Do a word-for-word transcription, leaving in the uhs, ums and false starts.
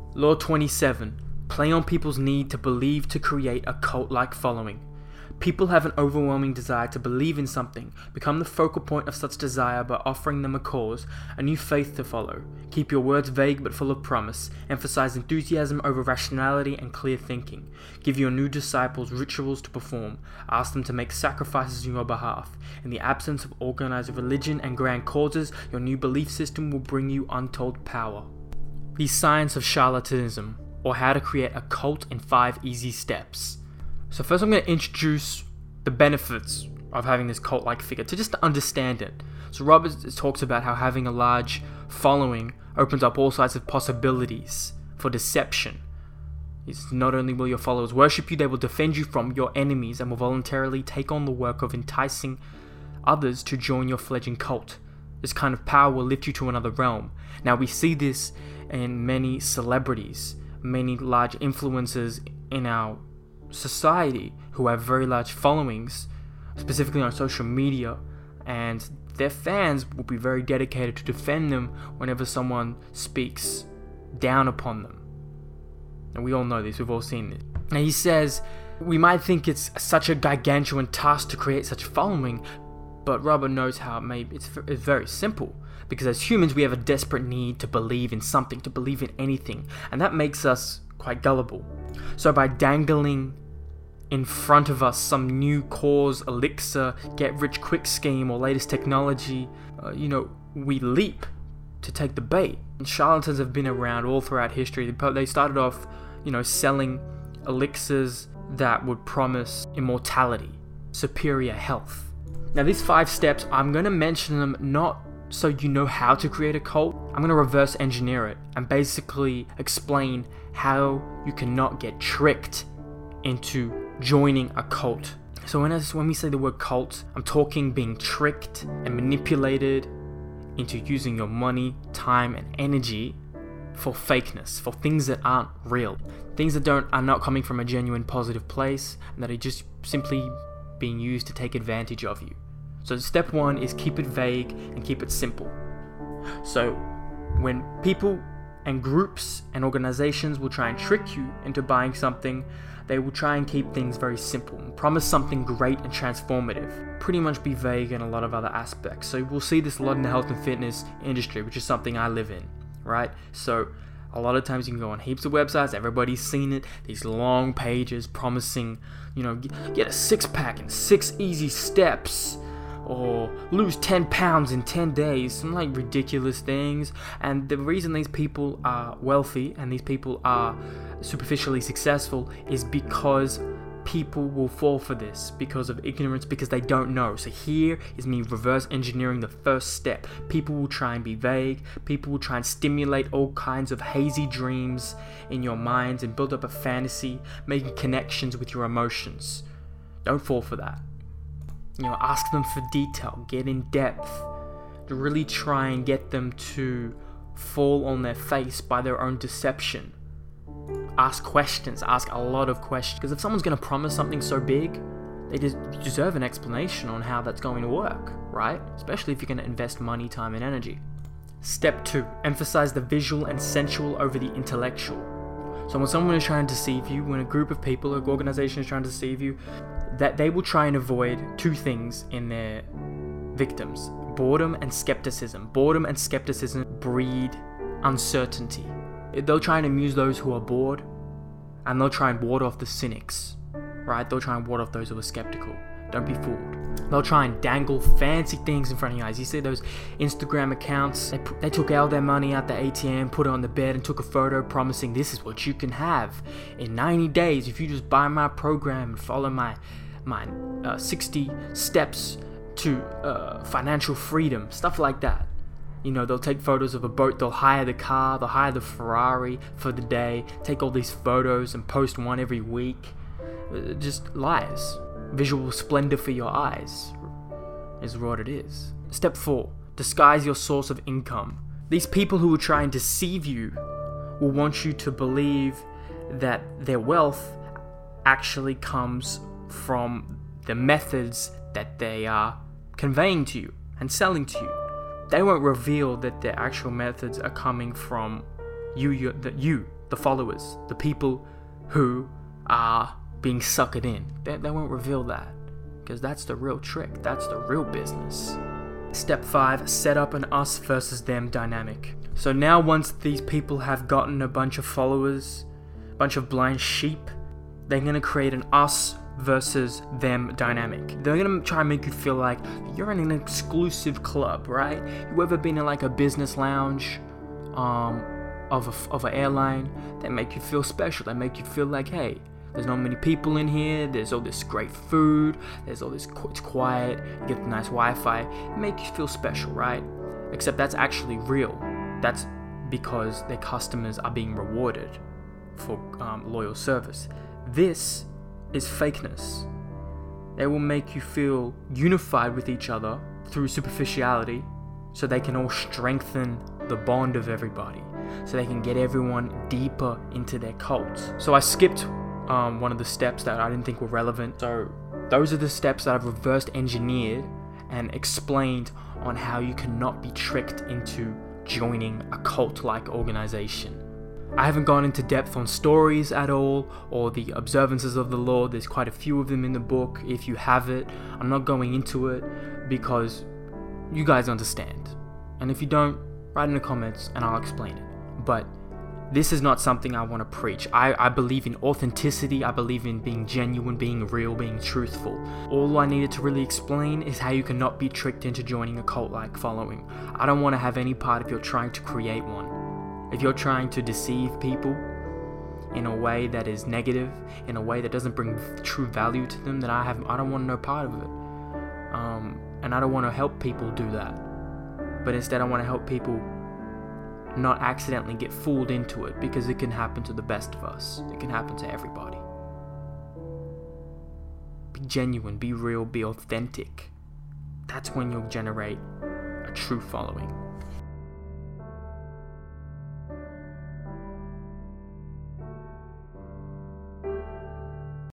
Law twenty-seven. Play on people's need to believe to create a cult-like following. People have an overwhelming desire to believe in something. Become the focal point of such desire by offering them a cause, a new faith to follow. Keep your words vague but full of promise. Emphasize enthusiasm over rationality and clear thinking. Give your new disciples rituals to perform. Ask them to make sacrifices on your behalf. In the absence of organized religion and grand causes, your new belief system will bring you untold power. The Science of Charlatanism, or How to Create a Cult in five Easy Steps. So first I'm going to introduce the benefits of having this cult-like figure, to just understand it. So Robert talks about how having a large following opens up all sorts of possibilities for deception. It's not only will your followers worship you, they will defend you from your enemies and will voluntarily take on the work of enticing others to join your fledgling cult. This kind of power will lift you to another realm. Now we see this in many celebrities, many large influencers in our society who have very large followings, specifically on social media, and their fans will be very dedicated to defend them whenever someone speaks down upon them. And we all know this, we've all seen this. And he says, we might think it's such a gargantuan task to create such a following, but Robert knows how it may, it's, it's very simple. Because as humans, we have a desperate need to believe in something, to believe in anything, and that makes us quite gullible. So by dangling in front of us some new cause, elixir, get-rich-quick scheme, or latest technology, uh, you know, we leap to take the bait. And charlatans have been around all throughout history. They started off, you know, selling elixirs that would promise immortality, superior health. Now these five steps, I'm going to mention them not so you know how to create a cult. I'm going to reverse engineer it and basically explain how you cannot get tricked into joining a cult. So when, I, when we say the word cult, I'm talking being tricked and manipulated into using your money, time, and energy for fakeness, for things that aren't real, things that don't are not coming from a genuine positive place, and that are just simply being used to take advantage of you. So step one is keep it vague and keep it simple. So when people and groups and organizations will try and trick you into buying something, they will try and keep things very simple and promise something great and transformative. Pretty much be vague in a lot of other aspects. So we'll see this a lot in the health and fitness industry, which is something I live in, right? So a lot of times you can go on heaps of websites, everybody's seen it, these long pages promising, you know, get a six pack in six easy steps, or lose ten pounds in ten days, some like ridiculous things. And the reason these people are wealthy and these people are superficially successful is because people will fall for this because of ignorance, because they don't know. So here is me reverse engineering the first step. People will try and be vague, people will try and stimulate all kinds of hazy dreams in your minds and build up a fantasy, making connections with your emotions. Don't fall for that. You know, ask them for detail, get in depth, to really try and get them to fall on their face by their own deception. Ask questions, ask a lot of questions, because if someone's going to promise something so big, they just deserve an explanation on how that's going to work, right? Especially if you're going to invest money, time, and energy. Step two, emphasize the visual and sensual over the intellectual. So when someone is trying to deceive you, when a group of people or organization is trying to deceive you, that they will try and avoid two things in their victims: boredom and skepticism. Boredom and skepticism breed uncertainty. They'll try and amuse those who are bored, and they'll try and ward off the cynics, right? They'll try and ward off those who are skeptical. Don't be fooled. They'll try and dangle fancy things in front of your eyes. You see those Instagram accounts, they, they took all their money out the A T M, put it on the bed, and took a photo promising this is what you can have in ninety days if you just buy my program and follow my my uh, sixty steps to uh, financial freedom, stuff like that. You know, they'll take photos of a boat, they'll hire the car, they'll hire the Ferrari for the day, take all these photos and post one every week. Uh, just lies. Visual splendor for your eyes is what it is. Step four, disguise your source of income. These people who will try and deceive you will want you to believe that their wealth actually comes from the methods that they are conveying to you and selling to you. They won't reveal that their actual methods are coming from you, you, the, you, the followers, the people who are being suckered in. They, they won't reveal that, because that's the real trick. That's the real business. Step five, set up an us versus them dynamic. So now once these people have gotten a bunch of followers, a bunch of blind sheep, they're going to create an us versus them dynamic. They're going to try and make you feel like you're in an exclusive club, right? You ever been in like a business lounge um, of a, of an airline? They make you feel special. They make you feel like, hey, there's not many people in here, there's all this great food, there's all this, it's quiet, you get the nice Wi-Fi, it makes you feel special, right? Except that's actually real. That's because their customers are being rewarded for um, loyal service. This is fakeness. They will make you feel unified with each other through superficiality, so they can all strengthen the bond of everybody, so they can get everyone deeper into their cults. So I skipped Um, one of the steps that I didn't think were relevant. So those are the steps that I've reversed engineered and explained on how you cannot be tricked into joining a cult-like organization. I haven't gone into depth on stories at all or the observances of the law. There's quite a few of them in the book. If you have it, I'm not going into it because you guys understand. And if you don't, write in the comments and I'll explain it. But this is not something I want to preach. I, I believe in authenticity. I believe in being genuine, being real, being truthful. All I needed to really explain is how you cannot be tricked into joining a cult-like following. I don't want to have any part if you're trying to create one. If you're trying to deceive people in a way that is negative, in a way that doesn't bring true value to them, then I have I don't want no part of it. Um, and I don't want to help people do that. But instead I want to help people not accidentally get fooled into it, because it can happen to the best of us. It can happen to everybody. Be genuine, be real, be authentic. That's when you'll generate a true following.